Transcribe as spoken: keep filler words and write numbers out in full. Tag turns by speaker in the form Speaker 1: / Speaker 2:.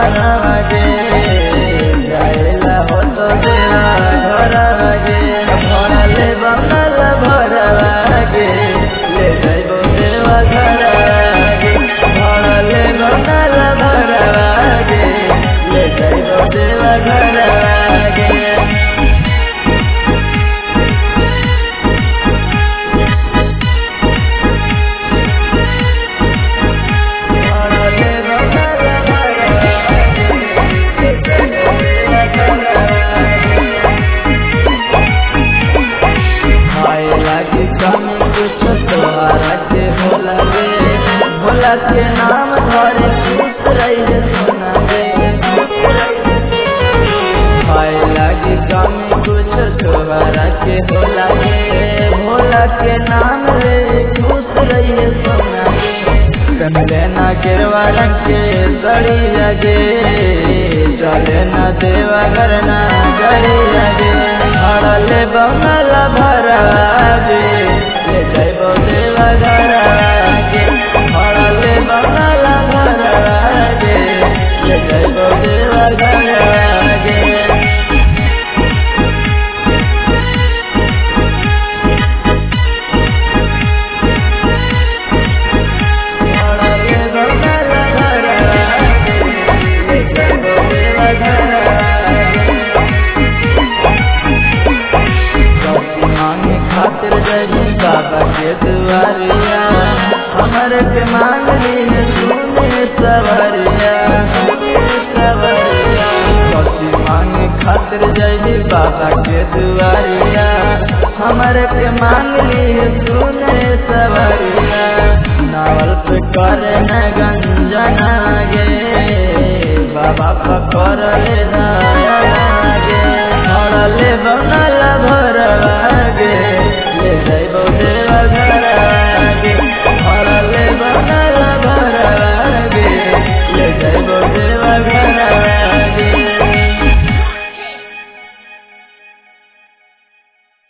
Speaker 1: सवारा गे जाएला हो तो देवा घर गे भरले बंगल भरवा गे ले जाइबो देवा घर गे भरले बंगल भरवा गे ले जाइबो देवा घर गे भोला के नाम धरे खुश रही सोना गे पाए लागी कमी कुछ तोहरा के भोला गे भोला के नाम रे खुश रही सोना गे कमले ना गिरवा रंग के सड़ी लगे चले ना देवा करना गड़ी लगे हड़ले बंगला भरा गे ले जाइबो देवा घर गे हड़ले बंगला भरा गे ले जाइबो देवा घर गे बाबा के दुआरिया हमर के मांग ली सुने सवरिया सवरिया कथी मांग खातिर जैली बाबा के दुआरिया हमर के मांग ली सुने सवरिया नावल पे करे न गंजना गे बाबा पकड़ ले